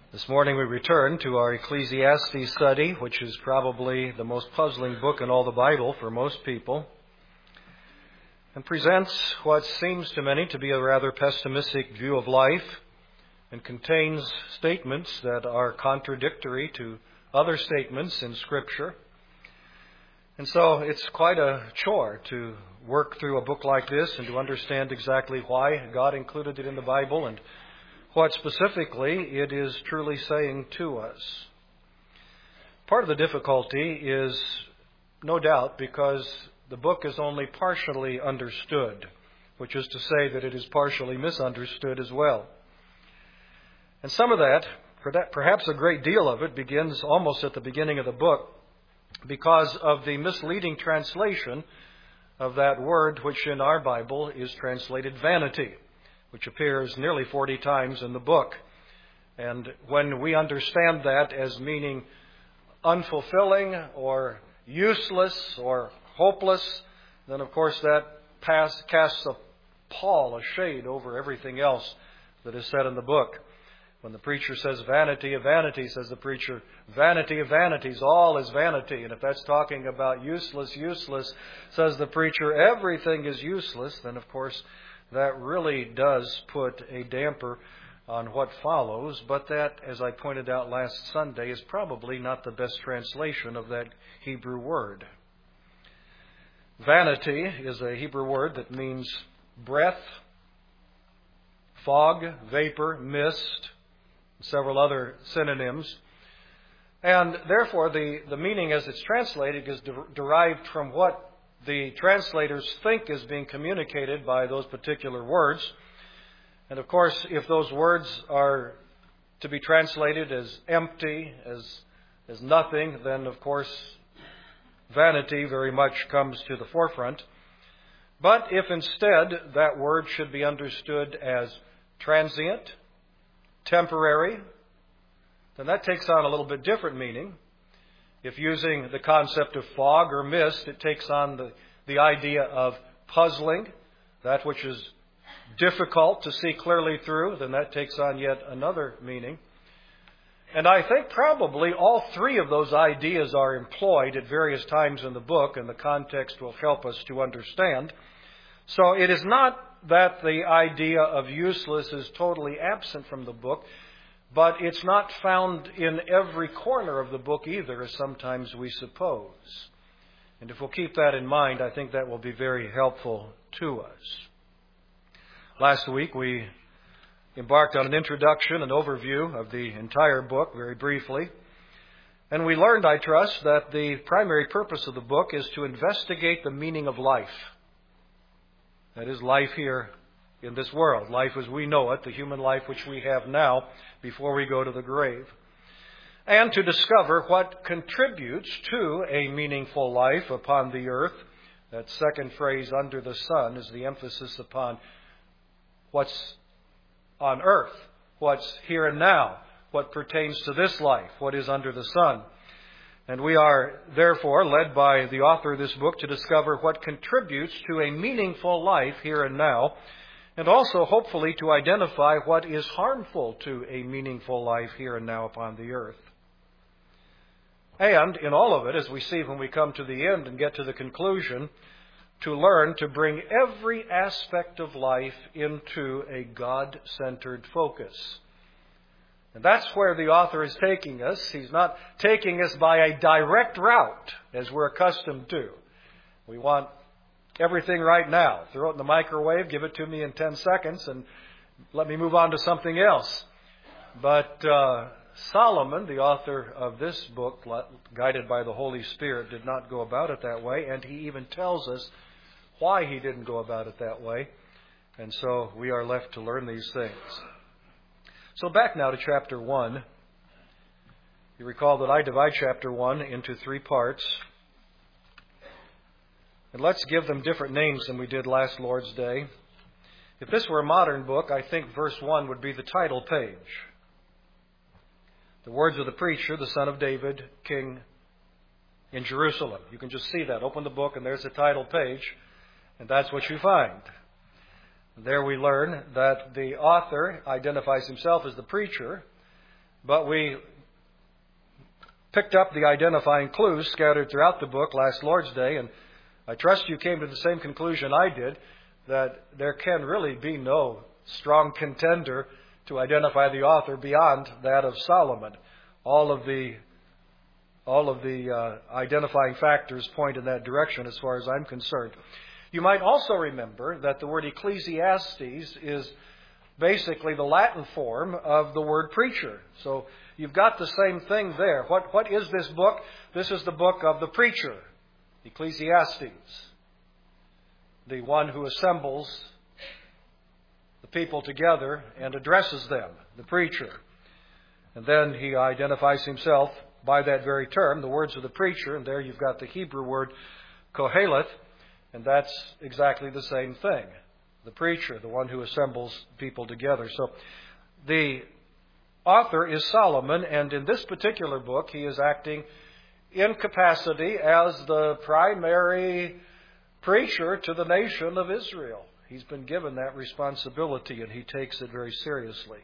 This morning we return to our Ecclesiastes study, which is probably the most puzzling book in all the Bible for most people, and presents what seems to many to be a rather pessimistic view of life, and contains statements that are contradictory to other statements in Scripture. And so it's quite a chore to work through a book like this and to understand exactly why God included it in the Bible and what specifically it is truly saying to us. Part of the difficulty is, no doubt, because the book is only partially understood, which is to say that it is partially misunderstood as well. And some of that, perhaps a great deal of it, begins almost at the beginning of the book because of the misleading translation of that word which in our Bible is translated vanity, which appears nearly 40 times in the book. And when we understand that as meaning unfulfilling or useless or hopeless, then of course that casts a pall, a shade over everything else that is said in the book. When the preacher says vanity of vanity, says the preacher, vanity of vanities, all is vanity. And if that's talking about useless, says the preacher, everything is useless, then of course that really does put a damper on what follows, but that, as I pointed out last Sunday, is probably not the best translation of that Hebrew word. Vanity is a Hebrew word that means breath, fog, vapor, mist, several other synonyms. And therefore, the meaning as it's translated is derived from what the translators think is being communicated by those particular words. And of course, if those words are to be translated as empty, as nothing, then of course vanity very much comes to the forefront. But if instead that word should be understood as transient, temporary, then that takes on a little bit different meaning. If using the concept of fog or mist, it takes on the idea of puzzling, that which is difficult to see clearly through, then that takes on yet another meaning. And I think probably all three of those ideas are employed at various times in the book, and the context will help us to understand. So it is not that the idea of useless is totally absent from the book, but it's not found in every corner of the book either, as sometimes we suppose. And if we'll keep that in mind, I think that will be very helpful to us. Last week we embarked on an introduction, an overview of the entire book, very briefly. And we learned, I trust, that the primary purpose of the book is to investigate the meaning of life. That is, life here in this world, life as we know it, the human life which we have now before we go to the grave. And to discover what contributes to a meaningful life upon the earth. That second phrase, under the sun, is the emphasis upon what's on earth, what's here and now, what pertains to this life, what is under the sun. And we are, therefore, led by the author of this book to discover what contributes to a meaningful life here and now, and also, hopefully, to identify what is harmful to a meaningful life here and now upon the earth. And in all of it, as we see when we come to the end and get to the conclusion, to learn to bring every aspect of life into a God-centered focus. And that's where the author is taking us. He's not taking us by a direct route, as we're accustomed to. We want everything right now. Throw it in the microwave, give it to me in 10 seconds, and let me move on to something else. But Solomon, the author of this book, guided by the Holy Spirit, did not go about it that way, and he even tells us why he didn't go about it that way. And so we are left to learn these things. So back now to chapter 1. You recall that I divide chapter 1 into 3 parts. And let's give them different names than we did last Lord's Day. If this were a modern book, I think verse 1 would be the title page. The words of the preacher, the son of David, king in Jerusalem. You can just see that. Open the book and there's the title page. And that's what you find. There we learn that the author identifies himself as the preacher, But we picked up the identifying clues scattered throughout the book last Lord's Day, and I trust you came to the same conclusion I did, that there can really be no strong contender to identify the author beyond that of Solomon. All of the identifying factors point in that direction as far as I'm concerned. You might also remember that the word Ecclesiastes is basically the Latin form of the word preacher. So you've got the same thing there. What is this book? This is the book of the preacher, Ecclesiastes, the one who assembles the people together and addresses them, the preacher. And then he identifies himself by that very term, the words of the preacher, and there you've got the Hebrew word Koheleth, and that's exactly the same thing. The preacher, the one who assembles people together. So the author is Solomon, and in this particular book he is acting in capacity as the primary preacher to the nation of Israel. He's been given that responsibility, and he takes it very seriously.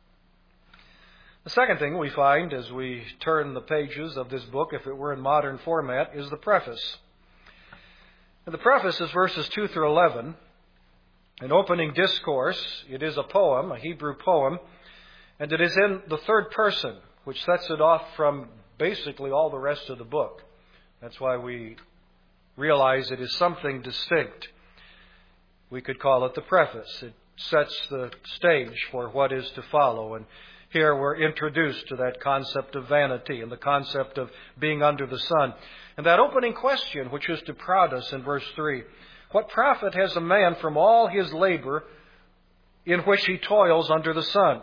The second thing we find as we turn the pages of this book, if it were in modern format, is the preface. And the preface is verses 2 through 11. An opening discourse. It is a poem, a Hebrew poem, and it is in the third person, which sets it off from basically all the rest of the book. That's why we realize it is something distinct. We could call it the preface. It sets the stage for what is to follow. And here we're introduced to that concept of vanity and the concept of being under the sun. And that opening question, which is to prod us in verse 3, what profit has a man from all his labor in which he toils under the sun?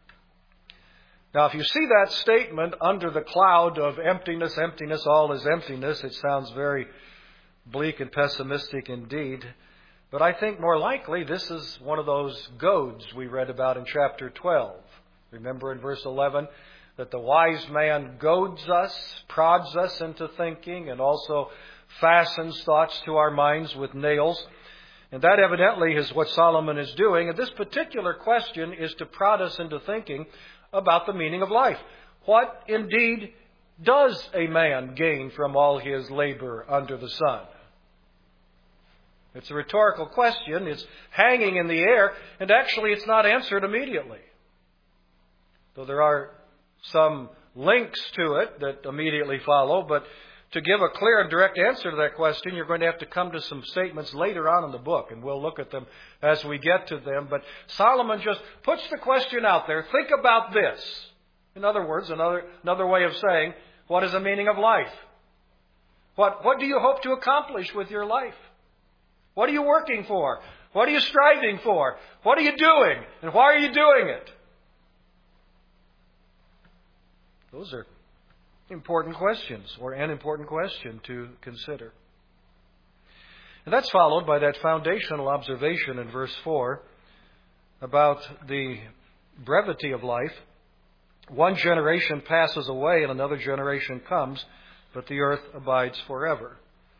Now, if you see that statement under the cloud of emptiness, emptiness, all is emptiness, it sounds very bleak and pessimistic indeed. But I think more likely this is one of those goads we read about in chapter 12. Remember in verse 11 that the wise man goads us, prods us into thinking, and also fastens thoughts to our minds with nails. And that evidently is what Solomon is doing. And this particular question is to prod us into thinking about the meaning of life. What indeed does a man gain from all his labor under the sun? It's a rhetorical question. It's hanging in the air, and actually it's not answered immediately. Though there are some links to it that immediately follow, but to give a clear and direct answer to that question, you're going to have to come to some statements later on in the book, and we'll look at them as we get to them. But Solomon just puts the question out there. Think about this. In other words, another way of saying, what is the meaning of life? What do you hope to accomplish with your life? What are you working for? What are you striving for? What are you doing? And why are you doing it? Those are important questions, or an important question to consider. And that's followed by that foundational observation in verse 4 about the brevity of life. One generation passes away and another generation comes, but the earth abides forever.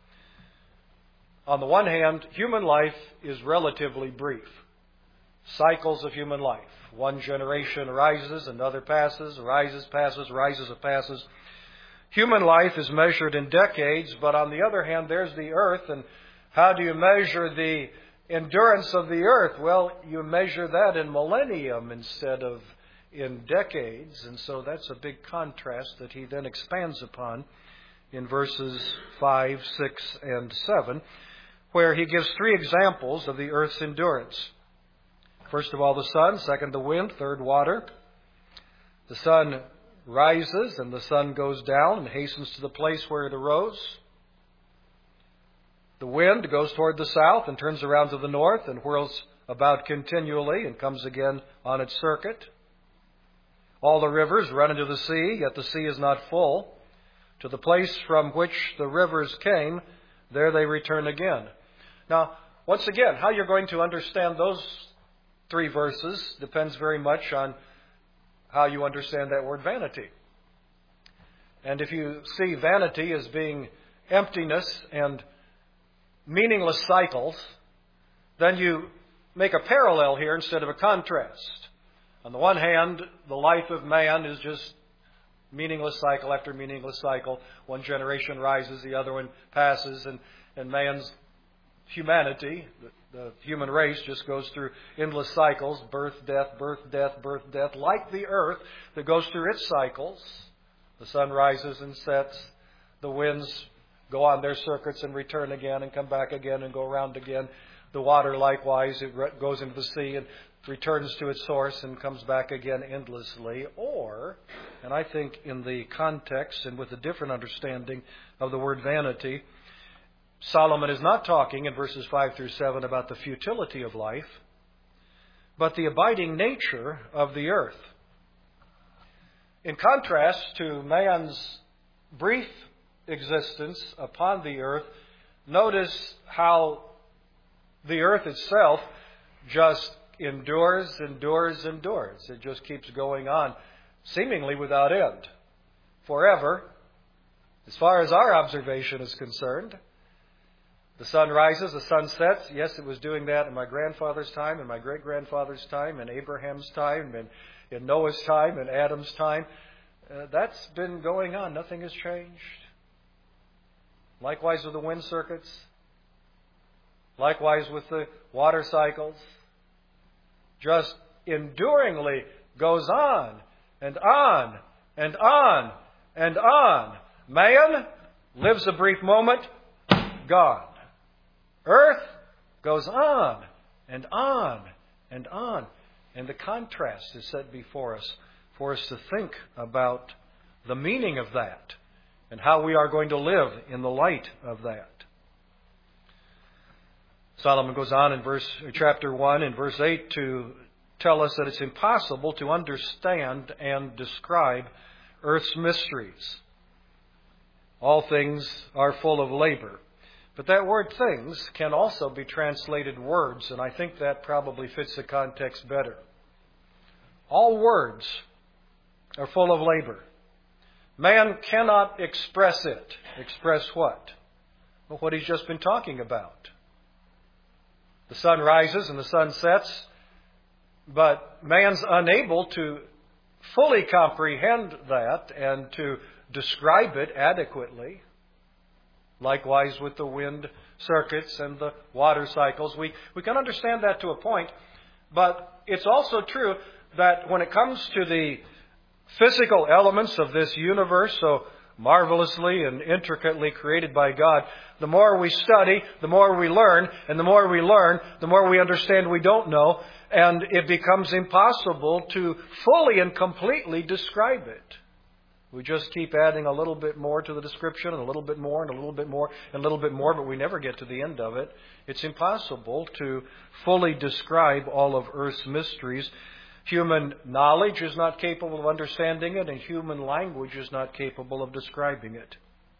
On the one hand, human life is relatively brief. Cycles of human life. One generation arises, another passes, arises, passes, rises, and passes. Human life is measured in decades, but on the other hand, there's the earth. And how do you measure the endurance of the earth? Well, you measure that in millennium instead of in decades. And so that's a big contrast that he then expands upon in verses 5, 6, and 7, where he gives three examples of the earth's endurance. First of all, the sun. Second, the wind. Third, water. The sun rises and the sun goes down and hastens to the place where it arose. The wind goes toward the south and turns around to the north and whirls about continually and comes again on its circuit. All the rivers run into the sea, yet the sea is not full. To the place from which the rivers came, there they return again. Now, once again, how you're going to understand those three verses depends very much on how you understand that word vanity. And if you see vanity as being emptiness and meaningless cycles, then you make a parallel here instead of a contrast. On the one hand, the life of man is just meaningless cycle after meaningless cycle. One generation rises, the other one passes, and man's humanity, the human race, just goes through endless cycles, birth, death, birth, death, birth, death, like the earth that goes through its cycles. The sun rises and sets, the winds go on their circuits and return again and come back again and go around again. The water likewise, it goes into the sea and returns to its source and comes back again endlessly. Or, and I think in the context and with a different understanding of the word vanity, Solomon is not talking in verses 5 through 7 about the futility of life, but the abiding nature of the earth. In contrast to man's brief existence upon the earth, notice how the earth itself just endures. It just keeps going on, seemingly without end, forever, as far as our observation is concerned. The sun rises, the sun sets. Yes, it was doing that in my grandfather's time, in my great-grandfather's time, in Abraham's time, in Noah's time, in Adam's time. That's been going on. Nothing has changed. Likewise with the wind circuits. Likewise with the water cycles. Just enduringly goes on and on and on and on. Man lives a brief moment, gone. Earth goes on and on and on. And the contrast is set before us for us to think about the meaning of that and how we are going to live in the light of that. Solomon goes on in chapter 1 and verse 8 to tell us that it's impossible to understand and describe earth's mysteries. All things are full of labor. But that word things can also be translated words, and I think that probably fits the context better. All words are full of labor. Man cannot express it. Express what? Well, what he's just been talking about. The sun rises and the sun sets, but man's unable to fully comprehend that and to describe it adequately. Likewise with the wind circuits and the water cycles. We can understand that to a point, but it's also true that when it comes to the physical elements of this universe, so marvelously and intricately created by God, the more we study, the more we learn, and the more we learn, the more we understand we don't know, and it becomes impossible to fully and completely describe it. We just keep adding a little bit more to the description, and a little bit more, and a little bit more, and a little bit more, but we never get to the end of it. It's impossible to fully describe all of Earth's mysteries. Human knowledge is not capable of understanding it, and human language is not capable of describing it.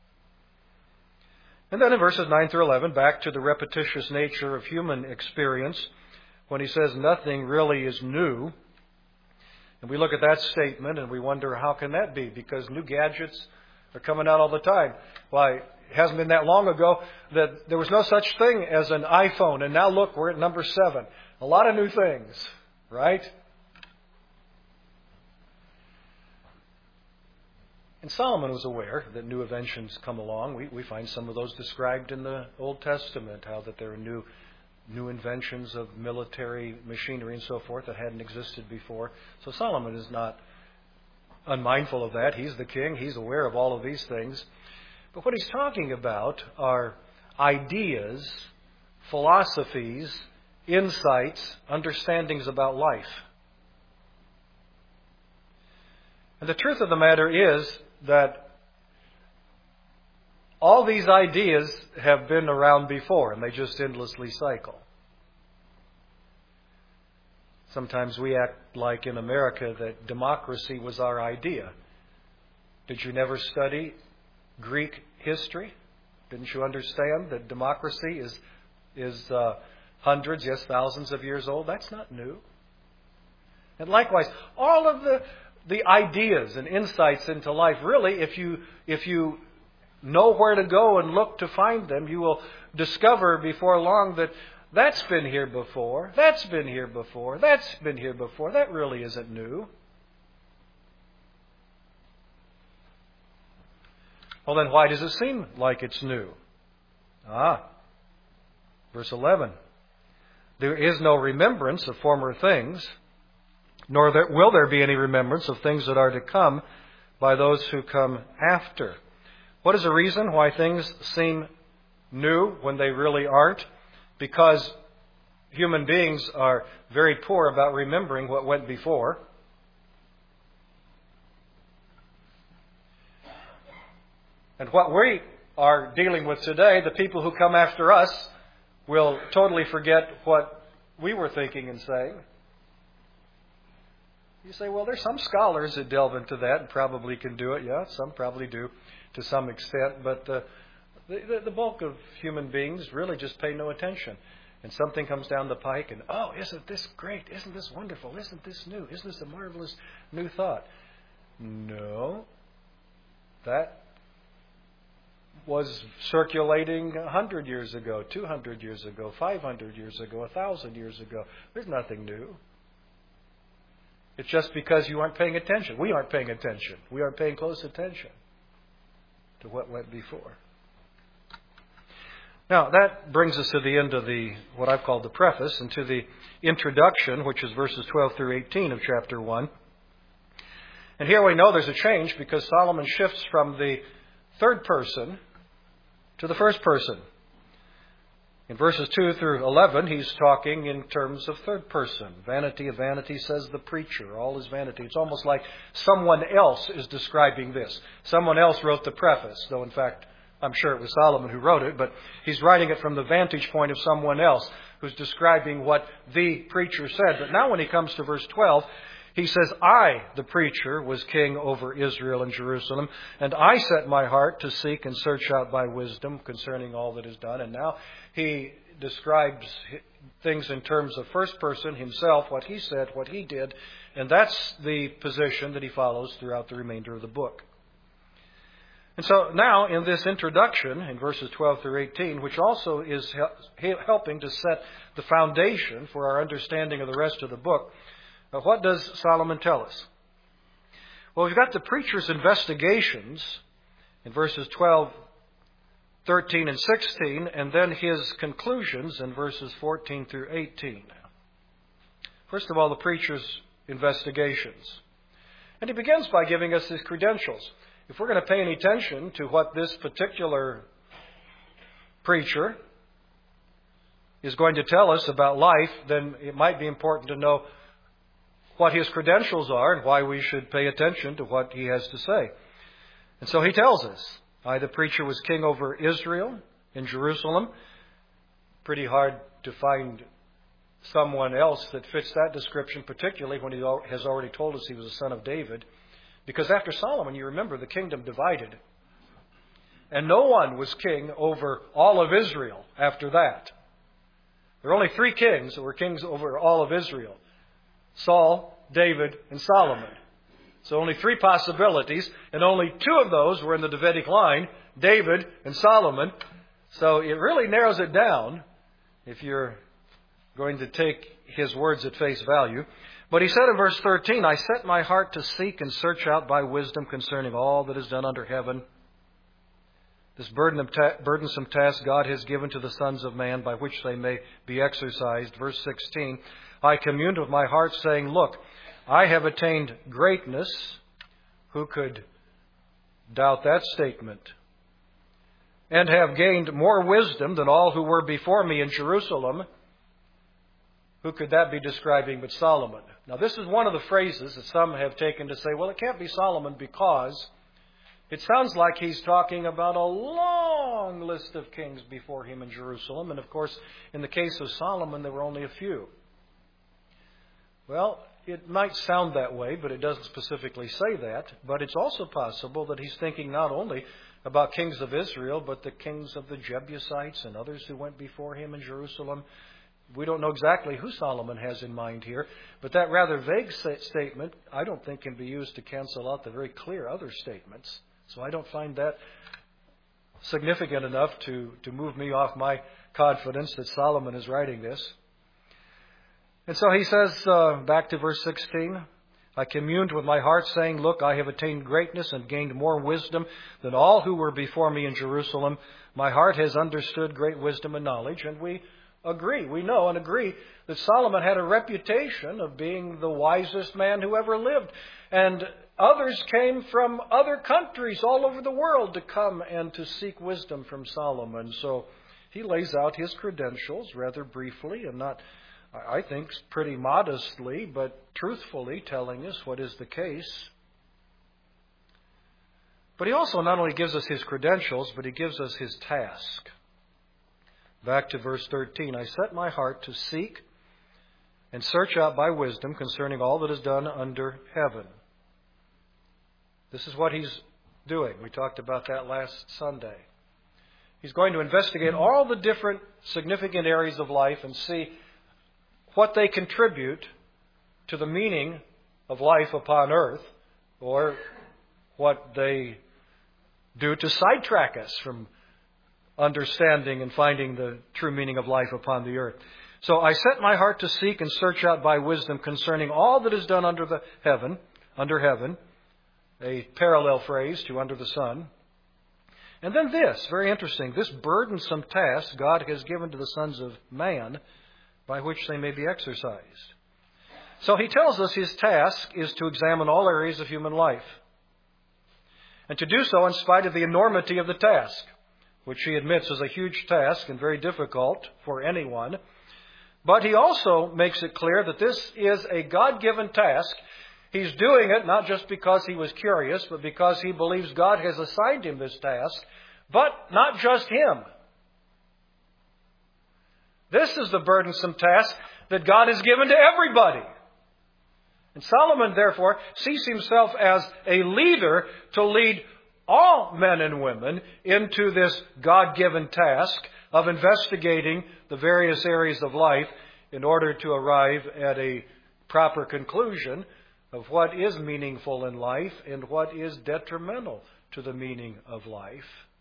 And then in verses 9 through 11, back to the repetitious nature of human experience, when he says nothing really is new. And we look at that statement and we wonder, how can that be? Because new gadgets are coming out all the time. Why, it hasn't been that long ago that there was no such thing as an iPhone. And now look, we're at number 7. A lot of new things, right? And Solomon was aware that new inventions come along. We find some of those described in the Old Testament, how that there are new inventions of military machinery and so forth that hadn't existed before. So Solomon is not unmindful of that. He's the king. He's aware of all of these things. But what he's talking about are ideas, philosophies, insights, understandings about life. And the truth of the matter is that all these ideas have been around before, and they just endlessly cycle. Sometimes we act like in America that democracy was our idea. Did you never study Greek history? Didn't you understand that democracy is hundreds, yes, thousands of years old? That's not new. And likewise, all of the ideas and insights into life, really, if you know where to go and look to find them, you will discover before long that That's been here before. That's been here before. That's been here before. That really isn't new. Well, then why does it seem like it's new? Verse 11. There is no remembrance of former things, nor will there be any remembrance of things that are to come by those who come after. What is the reason why things seem new when they really aren't? Because human beings are very poor about remembering what went before. And what we are dealing with today, the people who come after us, will totally forget what we were thinking and saying. You say, well, there's some scholars that delve into that and probably can do it. Yeah, some probably do to some extent. But the bulk of human beings really just pay no attention. And something comes down the pike and, oh, isn't this great? Isn't this wonderful? Isn't this new? Isn't this a marvelous new thought? No. That was circulating 100 years ago, 200 years ago, 500 years ago, 1,000 years ago. There's nothing new. It's just because you aren't paying attention. We aren't paying attention. We aren't paying close attention to what went before. Now, that brings us to the end of what I've called the preface, and to the introduction, which is verses 12 through 18 of chapter 1. And here we know there's a change because Solomon shifts from the third person to the first person. In verses 2 through 11, he's talking in terms of third person. Vanity of vanity, says the preacher. All is vanity. It's almost like someone else is describing this. Someone else wrote the preface, though in fact, I'm sure it was Solomon who wrote it, but he's writing it from the vantage point of someone else who's describing what the preacher said. But now when he comes to verse 12, he says, I, the preacher, was king over Israel and Jerusalem, and I set my heart to seek and search out by wisdom concerning all that is done. And now he describes things in terms of first person, himself, what he said, what he did, and that's the position that he follows throughout the remainder of the book. And so now in this introduction, in verses 12 through 18, which also is helping to set the foundation for our understanding of the rest of the book, what does Solomon tell us? Well, we've got the preacher's investigations in verses 12, 13, and 16, and then his conclusions in verses 14 through 18. First of all, the preacher's investigations. And he begins by giving us his credentials. If we're going to pay any attention to what this particular preacher is going to tell us about life, then it might be important to know what his credentials are and why we should pay attention to what he has to say. And so he tells us, I, the preacher, was king over Israel in Jerusalem. Pretty hard to find someone else that fits that description, particularly when he has already told us he was a son of David. Because after Solomon, you remember, the kingdom divided. And no one was king over all of Israel after that. There were only 3 kings that were kings over all of Israel. Saul, David, and Solomon. So only 3 possibilities, and only 2 of those were in the Davidic line, David and Solomon. So it really narrows it down if you're going to take his words at face value. But he said in verse 13, I set my heart to seek and search out by wisdom concerning all that is done under heaven. This burdensome task God has given to the sons of man by which they may be exercised. Verse 16, I communed with my heart saying, look, I have attained greatness. Who could doubt that statement? And have gained more wisdom than all who were before me in Jerusalem. Who could that be describing but Solomon? Now, this is one of the phrases that some have taken to say, well, it can't be Solomon because it sounds like he's talking about a long list of kings before him in Jerusalem. And, of course, in the case of Solomon, there were only a few. Well, it might sound that way, but it doesn't specifically say that. But it's also possible that he's thinking not only about kings of Israel, but the kings of the Jebusites and others who went before him in Jerusalem. We don't know exactly who Solomon has in mind here, but that rather vague statement I don't think can be used to cancel out the very clear other statements. So I don't find that significant enough to move me off my confidence that Solomon is writing this. And so he says, back to verse 16, I communed with my heart, saying, look, I have attained greatness and gained more wisdom than all who were before me in Jerusalem. My heart has understood great wisdom and knowledge. And we agree, we know and agree that Solomon had a reputation of being the wisest man who ever lived. And others came from other countries all over the world to come and to seek wisdom from Solomon. So he lays out his credentials rather briefly and not, I think, pretty modestly, but truthfully telling us what is the case. But he also not only gives us his credentials, but he gives us his task. Back to verse 13, I set my heart to seek and search out by wisdom concerning all that is done under heaven. This is what he's doing. We talked about that last Sunday. He's going to investigate all the different significant areas of life and see what they contribute to the meaning of life upon earth, or what they do to sidetrack us from understanding and finding the true meaning of life upon the earth. So I set my heart to seek and search out by wisdom concerning all that is done under heaven, a parallel phrase to under the sun. And then this, very interesting, this burdensome task God has given to the sons of man, by which they may be exercised. So he tells us his task is to examine all areas of human life, and to do so in spite of the enormity of the task, which he admits is a huge task and very difficult for anyone. But he also makes it clear that this is a God-given task. He's doing it not just because he was curious, but because he believes God has assigned him this task, but not just him. This is the burdensome task that God has given to everybody. And Solomon, therefore, sees himself as a leader to lead all men and women into this God-given task of investigating the various areas of life in order to arrive at a proper conclusion of what is meaningful in life and what is detrimental to the meaning of life.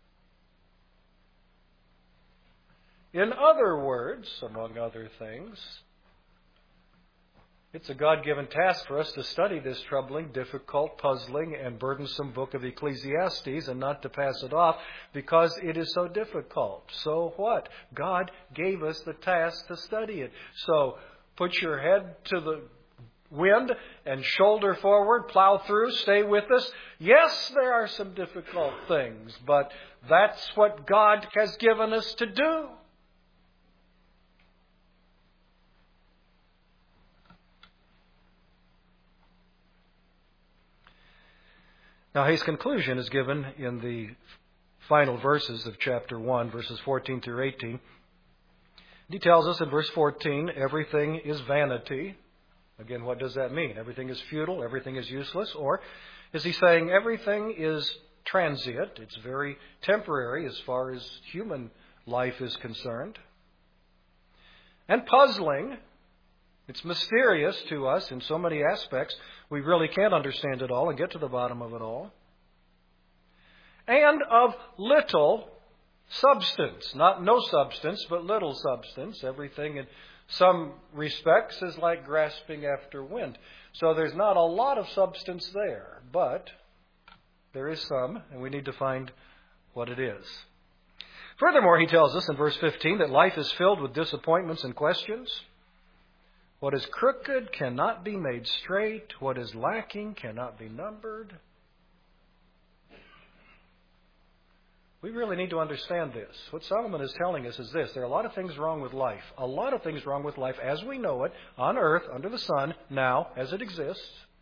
In other words, among other things, it's a God-given task for us to study this troubling, difficult, puzzling, and burdensome book of Ecclesiastes and not to pass it off because it is so difficult. So what? God gave us the task to study it. So put your head to the wind and shoulder forward, plow through, stay with us. Yes, there are some difficult things, but that's what God has given us to do. Now, his conclusion is given in the final verses of chapter 1, verses 14 through 18. He tells us in verse 14, everything is vanity. Again, what does that mean? Everything is futile, everything is useless? Or is he saying everything is transient? It's very temporary as far as human life is concerned. And puzzling. It's mysterious to us in so many aspects. We really can't understand it all and get to the bottom of it all. And of little substance. Not no substance, but little substance. Everything in some respects is like grasping after wind. So there's not a lot of substance there, but there is some, and we need to find what it is. Furthermore, he tells us in verse 15 that life is filled with disappointments and questions. What is crooked cannot be made straight. What is lacking cannot be numbered. We really need to understand this. What Solomon is telling us is this. There are a lot of things wrong with life. A lot of things wrong with life as we know it, on earth, under the sun, now, as it exists.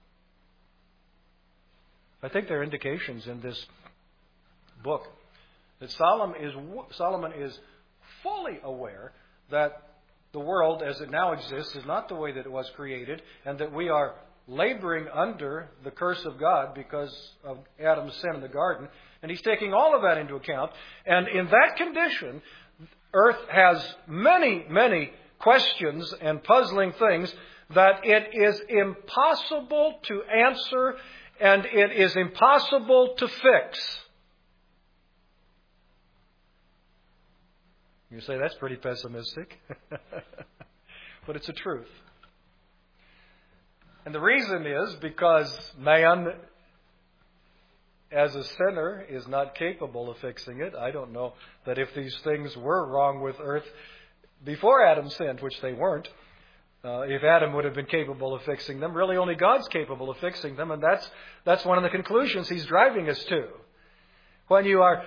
I think there are indications in this book that Solomon is fully aware that the world as it now exists is not the way that it was created, and that we are laboring under the curse of God because of Adam's sin in the garden. And he's taking all of that into account. And in that condition, earth has many, many questions and puzzling things that it is impossible to answer and it is impossible to fix. You say, that's pretty pessimistic. But it's a truth. And the reason is because man, as a sinner, is not capable of fixing it. I don't know that if these things were wrong with earth before Adam sinned, which they weren't, if Adam would have been capable of fixing them. Really, only God's capable of fixing them, and that's one of the conclusions He's driving us to. When you are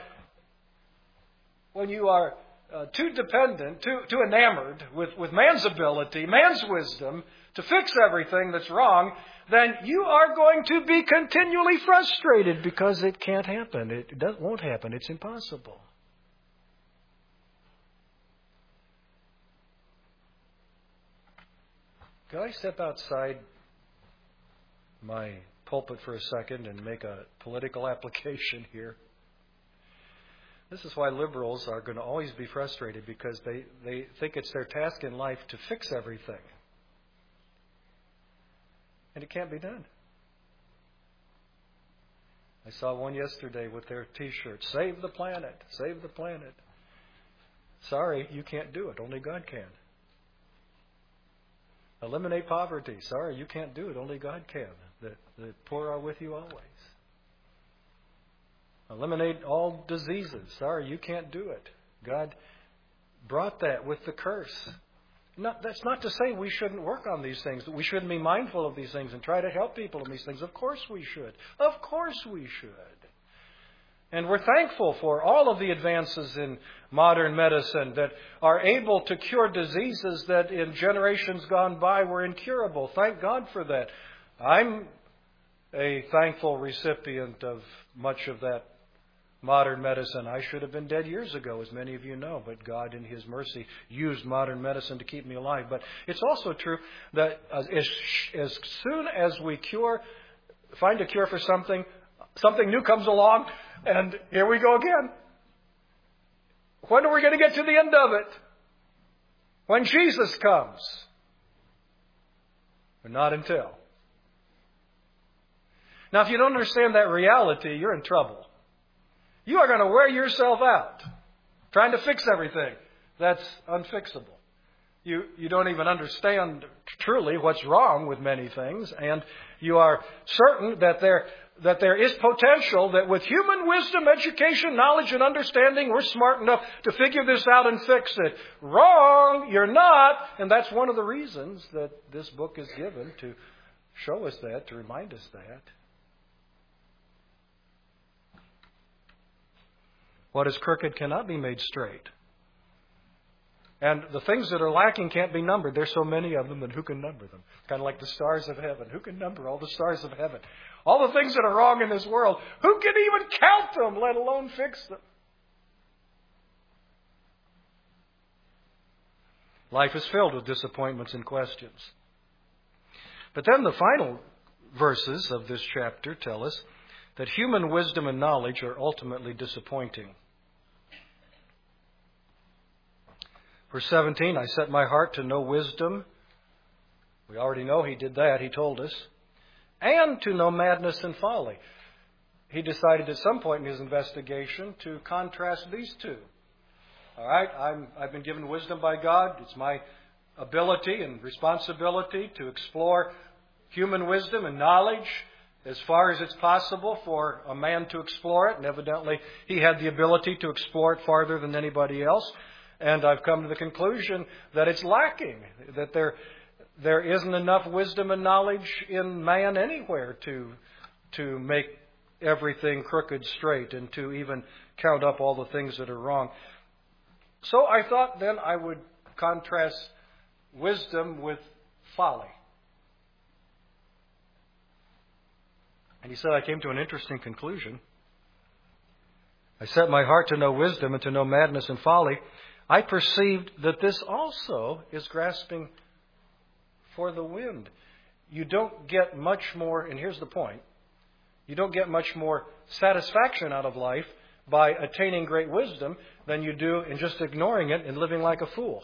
too dependent, too enamored with man's ability, man's wisdom to fix everything that's wrong, then you are going to be continually frustrated because it can't happen. It won't happen. It's impossible. Could I step outside my pulpit for a second and make a political application here? This is why liberals are going to always be frustrated, because they think it's their task in life to fix everything. And it can't be done. I saw one yesterday with their T-shirt, "Save the planet, save the planet." Sorry, you can't do it. Only God can. Eliminate poverty. Sorry, you can't do it. Only God can. The poor are with you always. Eliminate all diseases. Sorry, you can't do it. God brought that with the curse. That's not to say we shouldn't work on these things, that we shouldn't be mindful of these things and try to help people in these things. Of course we should. Of course we should. And we're thankful for all of the advances in modern medicine that are able to cure diseases that in generations gone by were incurable. Thank God for that. I'm a thankful recipient of much of that modern medicine. I should have been dead years ago, as many of you know, but God in His mercy used modern medicine to keep me alive. But it's also true that as soon as we find a cure for something new comes along, and here we go again. When are we going to get to the end of it? When Jesus comes. But not until. Now, if you don't understand that reality, you're in trouble. You are going to wear yourself out trying to fix everything that's unfixable. You don't even understand truly what's wrong with many things, and you are certain that there is potential that with human wisdom, education, knowledge, and understanding, we're smart enough to figure this out and fix it. Wrong! You're not! And that's one of the reasons that this book is given, to show us that, to remind us that. What is crooked cannot be made straight. And the things that are lacking can't be numbered. There's so many of them, and who can number them? Kind of like the stars of heaven. Who can number all the stars of heaven? All the things that are wrong in this world, who can even count them, let alone fix them? Life is filled with disappointments and questions. But then the final verses of this chapter tell us that human wisdom and knowledge are ultimately disappointing. Verse 17, I set my heart to know wisdom. We already know He did that, He told us. And to know madness and folly. He decided at some point in His investigation to contrast these two. All right, I've been given wisdom by God. It's my ability and responsibility to explore human wisdom and knowledge as far as it's possible for a man to explore it. And evidently, he had the ability to explore it farther than anybody else. And I've come to the conclusion that it's lacking, that there isn't enough wisdom and knowledge in man anywhere to make everything crooked straight and to even count up all the things that are wrong. So I thought then I would contrast wisdom with folly. And he said I came to an interesting conclusion. I set my heart to know wisdom and to know madness and folly. I perceived that this also is grasping for the wind. You don't get much more, and here's the point, you don't get much more satisfaction out of life by attaining great wisdom than you do in just ignoring it and living like a fool.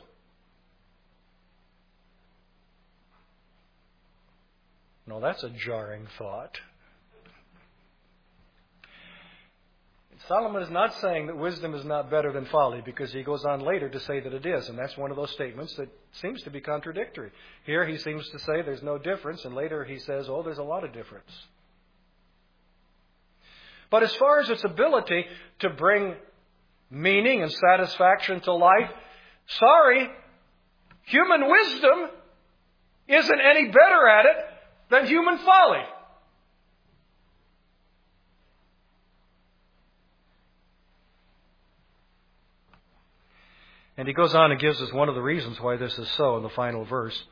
No, that's a jarring thought. Solomon is not saying that wisdom is not better than folly, because he goes on later to say that it is, and that's one of those statements that seems to be contradictory. Here he seems to say there's no difference, and later he says, oh, there's a lot of difference. But as far as its ability to bring meaning and satisfaction to life, sorry, human wisdom isn't any better at it than human folly. And he goes on and gives us one of the reasons why this is so in the final verse.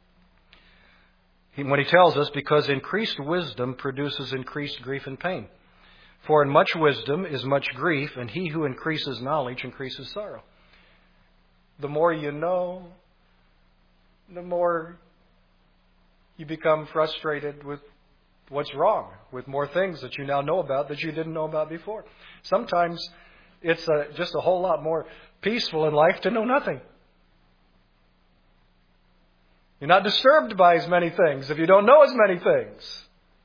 When he tells us, because increased wisdom produces increased grief and pain. For in much wisdom is much grief, and he who increases knowledge increases sorrow. The more you know, the more you become frustrated with what's wrong, with more things that you now know about that you didn't know about before. Sometimes it's just a whole lot more peaceful in life to know nothing. You're not disturbed by as many things if you don't know as many things.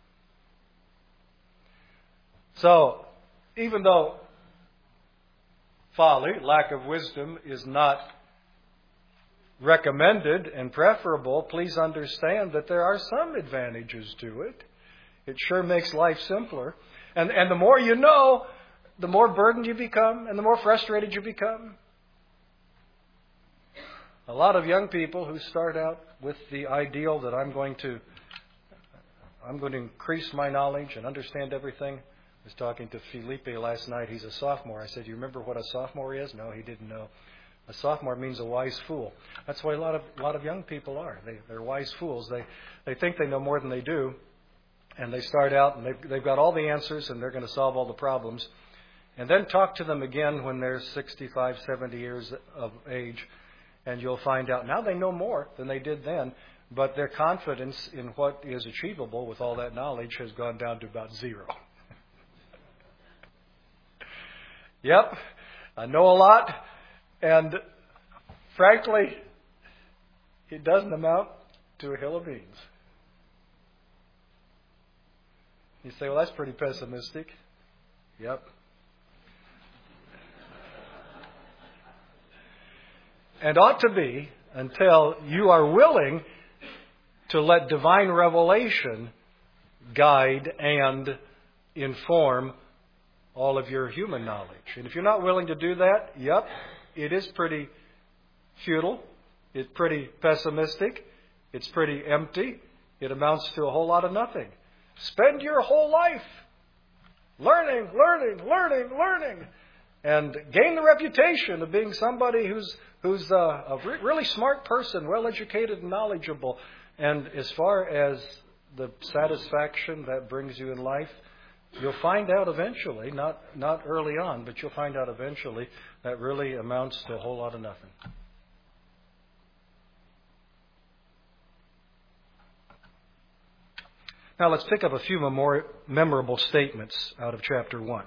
So, even though folly, lack of wisdom, is not recommended and preferable, please understand that there are some advantages to it. It sure makes life simpler. And the more you know, the more burdened you become and the more frustrated you become. A lot of young people who start out with the ideal that I'm going to increase my knowledge and understand everything. I was talking to Felipe last night. He's a sophomore. I said, "You remember what a sophomore is?" No, he didn't know. A sophomore means a wise fool. That's why a lot of young people are. They're wise fools. They think they know more than they do, and they start out and they've got all the answers and they're going to solve all the problems. And then talk to them again when they're 65, 70 years of age, and you'll find out now they know more than they did then, but their confidence in what is achievable with all that knowledge has gone down to about zero. Yep, I know a lot, and frankly, it doesn't amount to a hill of beans. You say, well, that's pretty pessimistic. Yep. And ought to be until you are willing to let divine revelation guide and inform all of your human knowledge. And if you're not willing to do that, yep, it is pretty futile. It's pretty pessimistic. It's pretty empty. It amounts to a whole lot of nothing. Spend your whole life learning, and gain the reputation of being somebody who's a really smart person, well-educated and knowledgeable. And as far as the satisfaction that brings you in life, you'll find out eventually, not early on, but you'll find out eventually that really amounts to a whole lot of nothing. Now let's pick up a few more memorable statements out of chapter 1.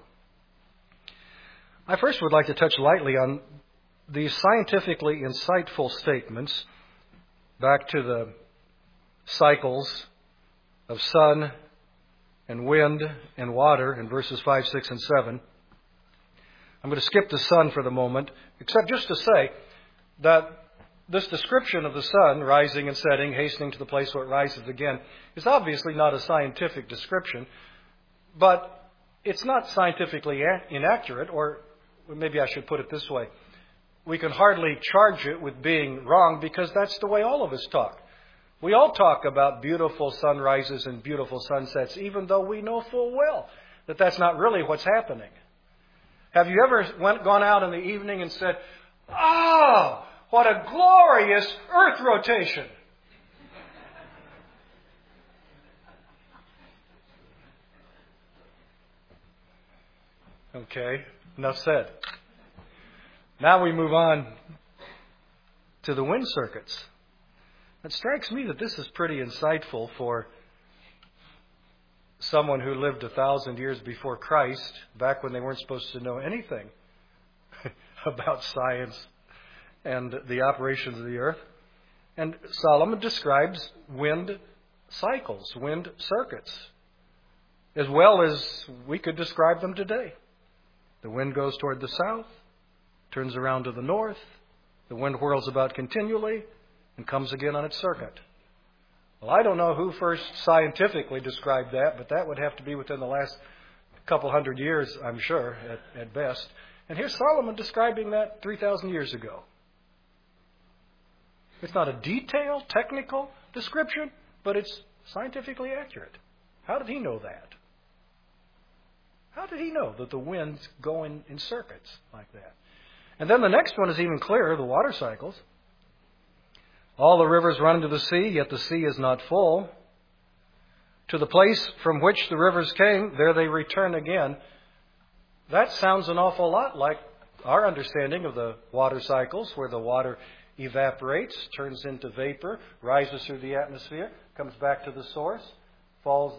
I first would like to touch lightly on these scientifically insightful statements back to the cycles of sun and wind and water in verses 5, 6, and 7. I'm going to skip the sun for the moment, except just to say that this description of the sun rising and setting, hastening to the place where it rises again, is obviously not a scientific description, but it's not scientifically inaccurate, or maybe I should put it this way. We can hardly charge it with being wrong because that's the way all of us talk. We all talk about beautiful sunrises and beautiful sunsets, even though we know full well that that's not really what's happening. Have you ever gone out in the evening and said, "Oh, what a glorious earth rotation"? Okay, enough said. Now we move on to the wind circuits. It strikes me that this is pretty insightful for someone who lived 1,000 years before Christ, back when they weren't supposed to know anything about science and the operations of the earth. And Solomon describes wind cycles, wind circuits, as well as we could describe them today. The wind goes toward the south, turns around to the north, the wind whirls about continually, and comes again on its circuit. Well, I don't know who first scientifically described that, but that would have to be within the last couple hundred years, I'm sure, at best. And here's Solomon describing that 3,000 years ago. It's not a detailed, technical description, but it's scientifically accurate. How did he know that? How did he know that the winds go in circuits like that? And then the next one is even clearer, the water cycles. All the rivers run into the sea, yet the sea is not full. To the place from which the rivers came, there they return again. That sounds an awful lot like our understanding of the water cycles, where the water evaporates, turns into vapor, rises through the atmosphere, comes back to the source, falls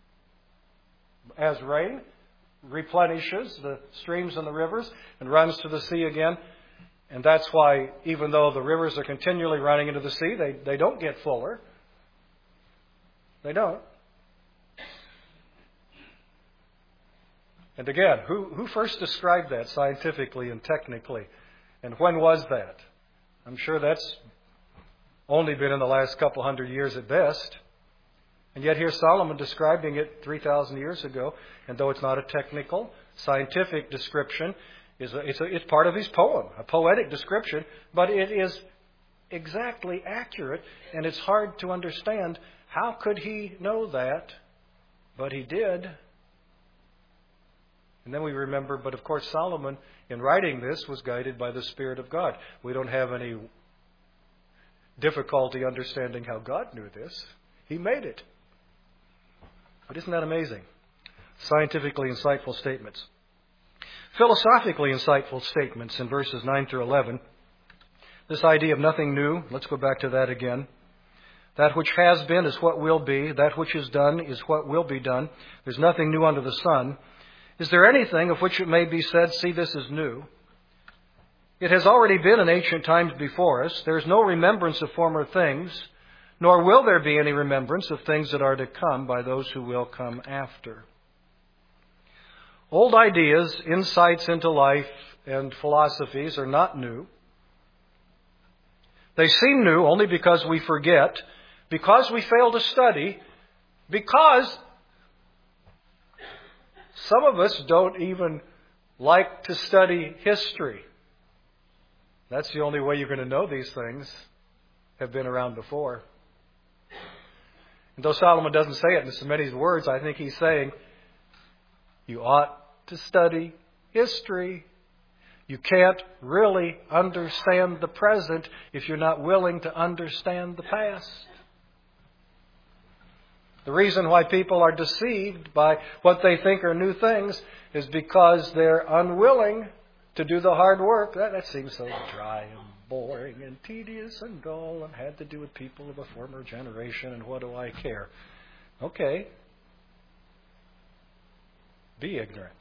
as rain, replenishes the streams and the rivers, and runs to the sea again. And that's why, even though the rivers are continually running into the sea, they don't get fuller. They don't. And again, who first described that scientifically and technically? And when was that? I'm sure that's only been in the last couple hundred years at best. And yet here's Solomon describing it 3,000 years ago. And though it's not a technical, scientific description, it's part of his poem, a poetic description, but it is exactly accurate, and it's hard to understand. How could he know that? But he did. And then we remember, but of course Solomon, in writing this, was guided by the Spirit of God. We don't have any difficulty understanding how God knew this. He made it. But isn't that amazing? Scientifically insightful statements. Philosophically insightful statements in verses 9 through 11. This idea of nothing new, let's go back to that again. That which has been is what will be. That which is done is what will be done. There's nothing new under the sun. Is there anything of which it may be said, see, this is new? It has already been in ancient times before us. There is no remembrance of former things, nor will there be any remembrance of things that are to come by those who will come after. Old ideas, insights into life, and philosophies are not new. They seem new only because we forget, because we fail to study, because some of us don't even like to study history. That's the only way you're going to know these things have been around before. And though Solomon doesn't say it in so many words, I think he's saying, you ought to study history. You can't really understand the present if you're not willing to understand the past. The reason why people are deceived by what they think are new things is because they're unwilling to do the hard work. That seems so dry and boring and tedious and dull and had to do with people of a former generation, and what do I care? Okay. Be ignorant.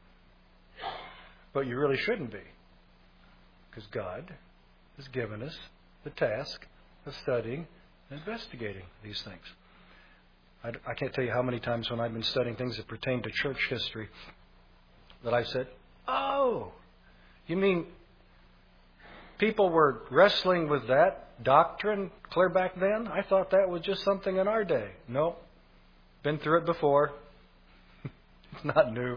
But you really shouldn't be. Because God has given us the task of studying and investigating these things. I can't tell you how many times when I've been studying things that pertain to church history that I've said, oh, you mean people were wrestling with that doctrine clear back then? I thought that was just something in our day. No, been through it before. It's not new.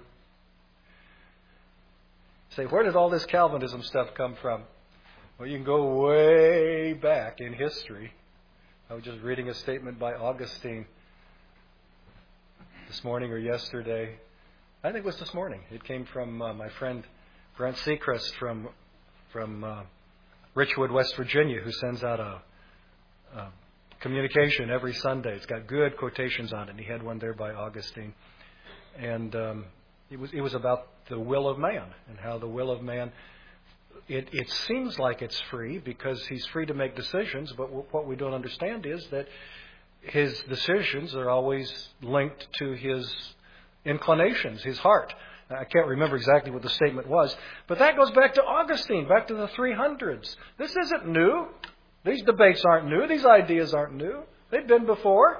Say, where did all this Calvinism stuff come from? Well, you can go way back in history. I was just reading a statement by Augustine this morning or yesterday. I think it was this morning. It came from my friend Brent Seacrest from Richwood, West Virginia, who sends out a communication every Sunday. It's got good quotations on it. And he had one there by Augustine. And it was about the will of man and how the will of man, it seems like it's free because he's free to make decisions, but what we don't understand is that his decisions are always linked to his inclinations, his heart. I can't remember exactly what the statement was, but that goes back to Augustine, back to the 300s. This isn't new. These debates aren't new. These ideas aren't new. They've been before.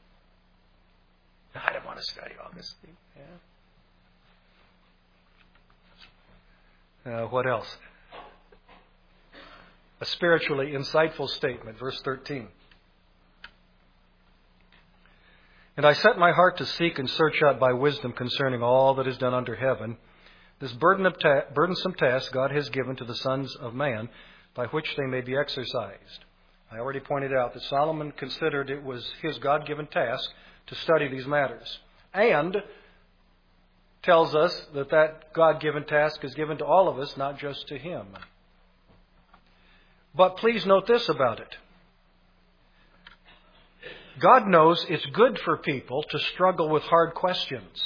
I didn't want to study Augustine. Yeah. What else? A spiritually insightful statement, verse 13. And I set my heart to seek and search out by wisdom concerning all that is done under heaven. This burdensome task God has given to the sons of man, by which they may be exercised. I already pointed out that Solomon considered it was his God-given task to study these matters, and tells us that that God-given task is given to all of us, not just to him. But please note this about it. God knows it's good for people to struggle with hard questions.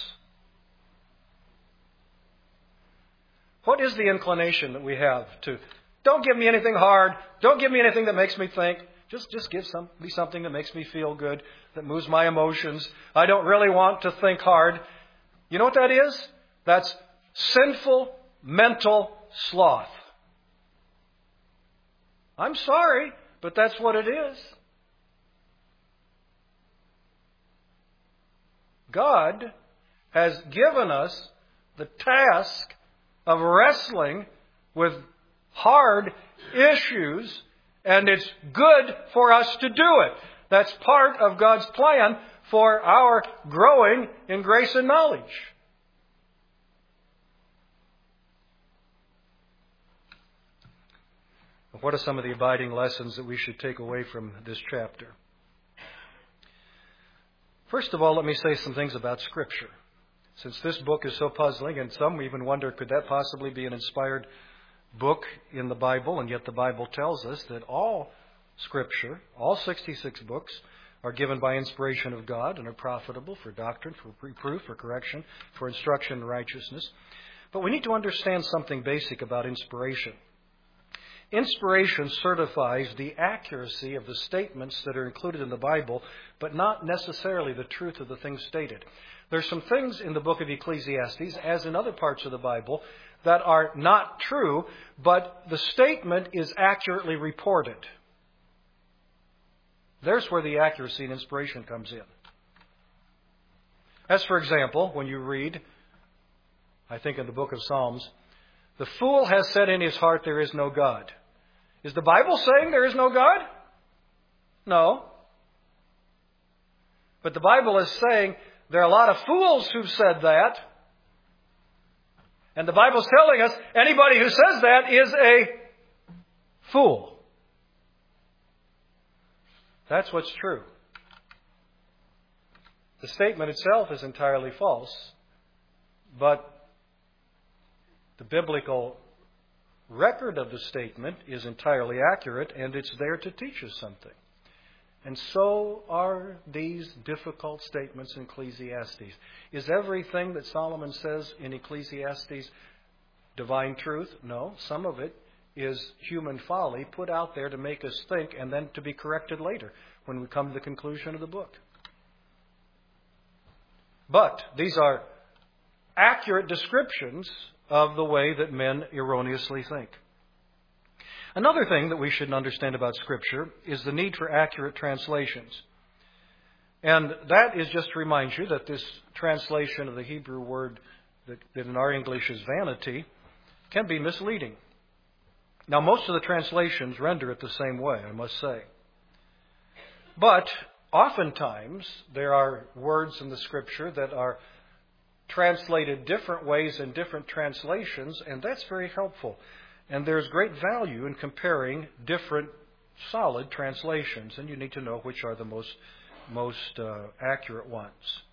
What is the inclination that we have to, don't give me anything hard, don't give me anything that makes me think, just give me something that makes me feel good, that moves my emotions. I don't really want to think hard. You know what that is? That's sinful mental sloth. I'm sorry, but that's what it is. God has given us the task of wrestling with hard issues, and it's good for us to do it. That's part of God's plan for our growing in grace and knowledge. What are some of the abiding lessons that we should take away from this chapter? First of all, let me say some things about Scripture. Since this book is so puzzling, and some even wonder, could that possibly be an inspired book in the Bible? And yet the Bible tells us that all Scripture, all 66 books, are given by inspiration of God and are profitable for doctrine, for reproof, for correction, for instruction in righteousness. But we need to understand something basic about inspiration. Inspiration certifies the accuracy of the statements that are included in the Bible, but not necessarily the truth of the things stated. There's some things in the book of Ecclesiastes, as in other parts of the Bible, that are not true, but the statement is accurately reported. There's where the accuracy and inspiration comes in. As, for example, when you read, I think in the book of Psalms, the fool has said in his heart, there is no God. Is the Bible saying there is no God? No. But the Bible is saying there are a lot of fools who've said that. And the Bible's telling us anybody who says that is a fool. That's what's true. The statement itself is entirely false, but the biblical record of the statement is entirely accurate, and it's there to teach us something. And so are these difficult statements in Ecclesiastes. Is everything that Solomon says in Ecclesiastes divine truth? No. Some of it is human folly put out there to make us think and then to be corrected later when we come to the conclusion of the book. But these are accurate descriptions of the way that men erroneously think. Another thing that we should understand about Scripture is the need for accurate translations. And that is just to remind you that this translation of the Hebrew word that in our English is vanity can be misleading. Now, most of the translations render it the same way, I must say. But oftentimes there are words in the Scripture that are translated different ways in different translations, and that's very helpful. And there's great value in comparing different solid translations, and you need to know which are the most accurate ones.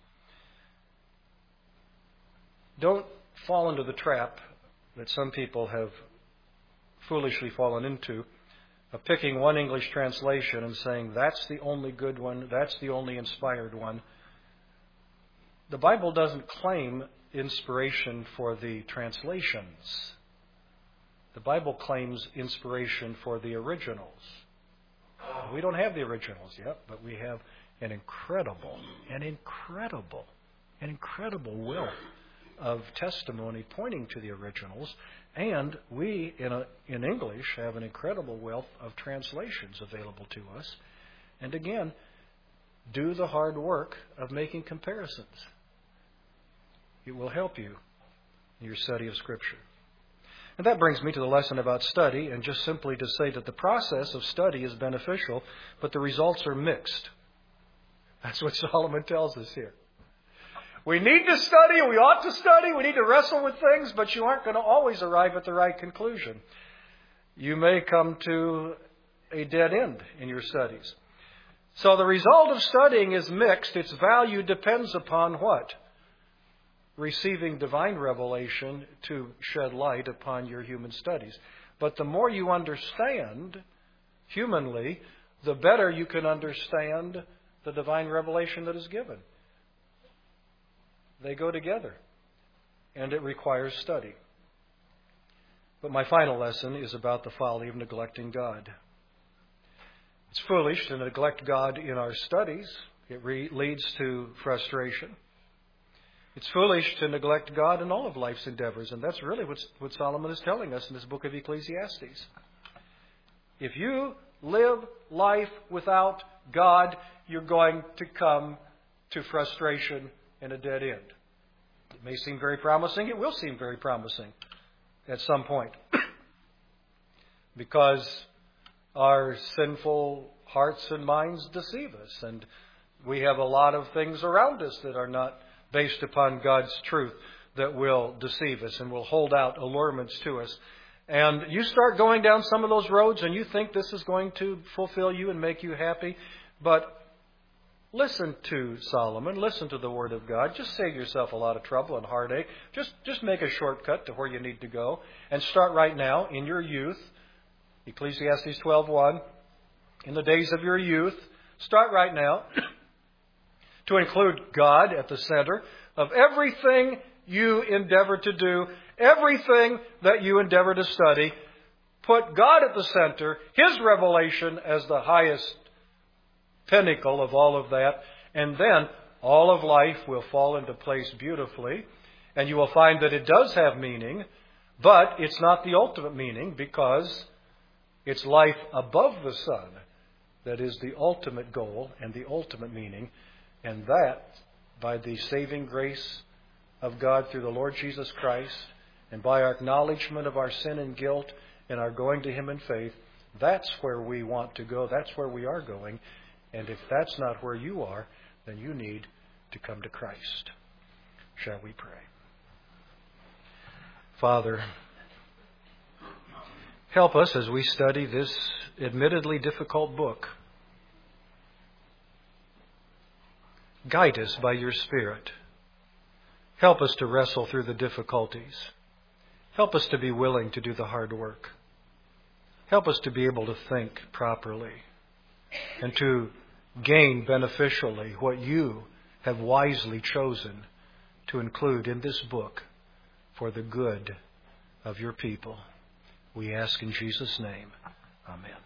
Don't fall into the trap that some people have foolishly fallen into of picking one English translation and saying, that's the only good one, that's the only inspired one. The Bible doesn't claim inspiration for the translations. The Bible claims inspiration for the originals. We don't have the originals yet, but we have an incredible wealth of testimony pointing to the originals. And we, in English, have an incredible wealth of translations available to us. And again, do the hard work of making comparisons. It will help you in your study of Scripture. And that brings me to the lesson about study, and just simply to say that the process of study is beneficial, but the results are mixed. That's what Solomon tells us here. We need to study, we ought to study, we need to wrestle with things, but you aren't going to always arrive at the right conclusion. You may come to a dead end in your studies. So the result of studying is mixed. Its value depends upon what? Receiving divine revelation to shed light upon your human studies. But the more you understand humanly, the better you can understand the divine revelation that is given. They go together, and it requires study. But my final lesson is about the folly of neglecting God. It's foolish to neglect God in our studies. It leads to frustration. It's foolish to neglect God in all of life's endeavors, and that's really what Solomon is telling us in this book of Ecclesiastes. If you live life without God, you're going to come to frustration and a dead end. It may seem very promising. It will seem very promising at some point. Because our sinful hearts and minds deceive us. And we have a lot of things around us that are not based upon God's truth that will deceive us and will hold out allurements to us. And you start going down some of those roads and you think this is going to fulfill you and make you happy. But listen to Solomon. Listen to the Word of God. Just save yourself a lot of trouble and heartache. Just make a shortcut to where you need to go. And start right now in your youth. Ecclesiastes 12:1. In the days of your youth, start right now to include God at the center of everything you endeavor to do, everything that you endeavor to study. Put God at the center, His revelation as the highest pinnacle of all of that, and then all of life will fall into place beautifully, and you will find that it does have meaning, but it's not the ultimate meaning, because it's life above the sun that is the ultimate goal and the ultimate meaning, and that, by the saving grace of God through the Lord Jesus Christ, and by our acknowledgement of our sin and guilt and our going to Him in faith, that's where we want to go. That's where we are going. And if that's not where you are, then you need to come to Christ. Shall we pray? Father, help us as we study this admittedly difficult book. Guide us by your Spirit. Help us to wrestle through the difficulties. Help us to be willing to do the hard work. Help us to be able to think properly and to gain beneficially what you have wisely chosen to include in this book for the good of your people. We ask in Jesus' name. Amen.